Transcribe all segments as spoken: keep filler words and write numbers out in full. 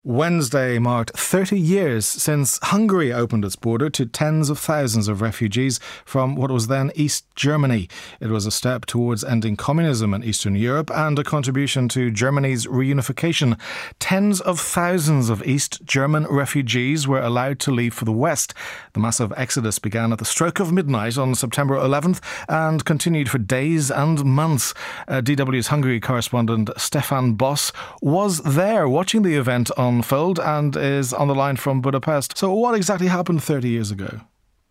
Wednesday marked thirty years since Hungary opened its border to tens of thousands of refugees from what was then East Germany. It was a step towards ending communism in Eastern Europe and a contribution to Germany's reunification. Tens of thousands of East German refugees were allowed to leave for the West. The massive exodus began at the stroke of midnight on September eleventh and continued for days and months. Uh, D W's Hungary correspondent Stefan Boss was there watching the event on unfold and is on the line from Budapest. So what exactly happened thirty years ago?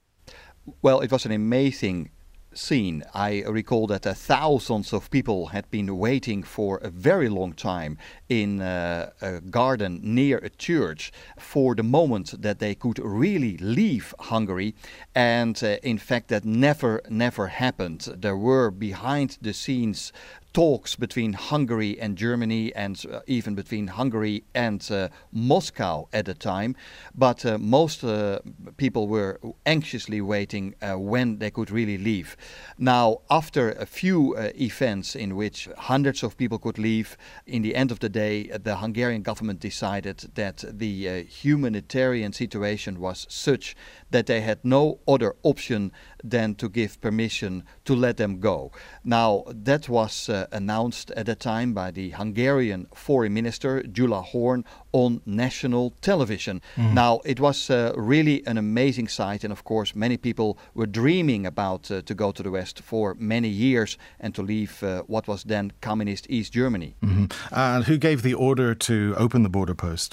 Well, it was an amazing scene. I recall that uh, thousands of people had been waiting for a very long time in uh, a garden near a church for the moment that they could really leave Hungary. And uh, in fact, that never, never happened. There were behind the scenes talks between Hungary and Germany and uh, even between Hungary and uh, Moscow at the time. But uh, most uh, people were anxiously waiting uh, when they could really leave. Now, after a few uh, events in which hundreds of people could leave, in the end of the day, the Hungarian government decided that the uh, humanitarian situation was such that they had no other option than to give permission to let them go. Now, that was uh, announced at the time by the Hungarian Foreign Minister, Gyula Horn, on national television. Mm. Now, it was uh, really an amazing sight, and of course, many people were dreaming about uh, to go to the West for many years and to leave uh, what was then communist East Germany. Mm-hmm. And who gave the order to open the border post?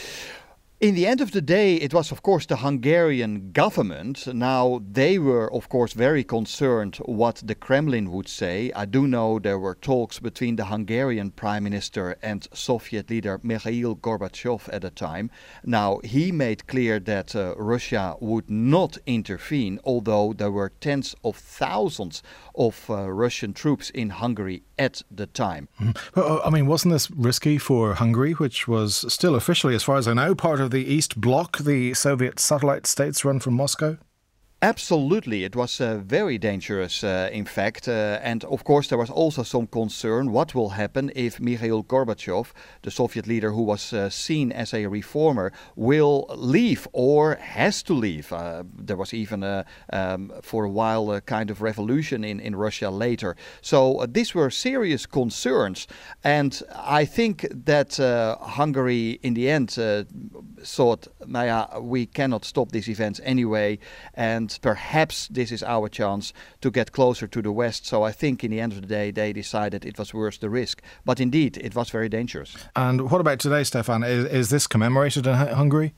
In the end of the day, it was, of course, the Hungarian government. Now, they were, of course, very concerned what the Kremlin would say. I do know there were talks between the Hungarian Prime Minister and Soviet leader Mikhail Gorbachev at the time. Now, he made clear that uh, Russia would not intervene, although there were tens of thousands of uh, Russian troops in Hungary at the time. Mm-hmm. Well, I mean, wasn't this risky for Hungary, which was still officially, as far as I know, part of the East Bloc, the Soviet satellite states run from Moscow? Absolutely. It was uh, very dangerous, uh, in fact. Uh, and of course, there was also some concern what will happen if Mikhail Gorbachev, the Soviet leader who was uh, seen as a reformer, will leave or has to leave. Uh, there was even, a, um, for a while, a kind of revolution in, in Russia later. So uh, these were serious concerns. And I think that uh, Hungary, in the end, uh, thought, Maya, we cannot stop these events anyway. And perhaps this is our chance to get closer to the West. So I think in the end of the day, they decided it was worth the risk. But indeed, it was very dangerous. And what about today, Stefan? Is, is this commemorated in Hungary?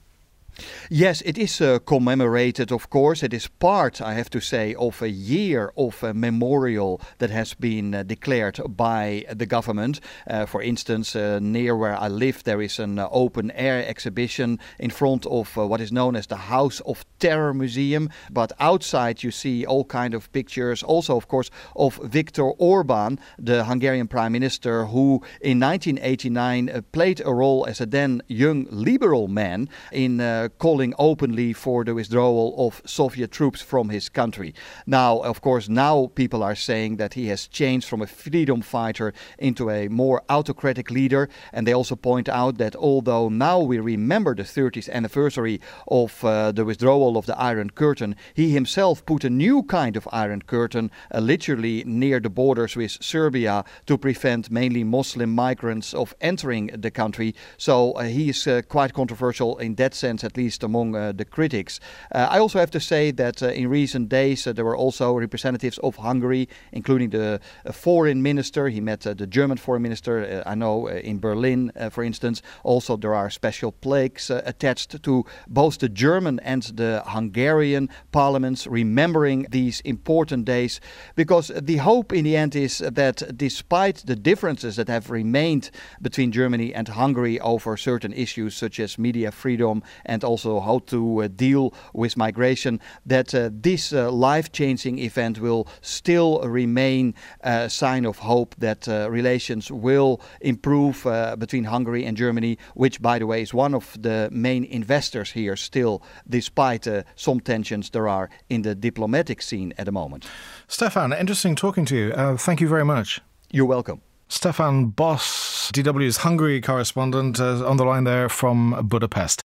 Yes, it is uh, commemorated, of course. It is part, I have to say, of a year of a memorial that has been uh, declared by the government. Uh, for instance, uh, near where I live, there is an uh, open-air exhibition in front of uh, what is known as the House of Terror Museum. But outside you see all kind of pictures, also, of course, of Viktor Orban, the Hungarian Prime Minister, who in nineteen eighty-nine uh, played a role as a then young liberal man in uh, calling openly for the withdrawal of Soviet troops from his country. Now, of course, now people are saying that he has changed from a freedom fighter into a more autocratic leader. And they also point out that although now we remember the thirtieth anniversary of uh, the withdrawal of the Iron Curtain, he himself put a new kind of Iron Curtain uh, literally near the borders with Serbia to prevent mainly Muslim migrants of entering the country. So uh, he is uh, quite controversial in that sense, at least among uh, the critics. Uh, I also have to say that uh, in recent days uh, there were also representatives of Hungary, including the uh, foreign minister. He met uh, the German foreign minister, uh, I know, uh, in Berlin, uh, for instance. Also, there are special plaques uh, attached to both the German and the Hungarian parliaments, remembering these important days, because the hope in the end is that despite the differences that have remained between Germany and Hungary over certain issues such as media freedom and also how to uh, deal with migration, that uh, this uh, life-changing event will still remain a sign of hope that uh, relations will improve uh, between Hungary and Germany, which, by the way, is one of the main investors here still, despite uh, some tensions there are in the diplomatic scene at the moment. Stefan, interesting talking to you. Uh, thank you very much. You're welcome. Stefan Boss D W's Hungary correspondent uh, on the line there from Budapest.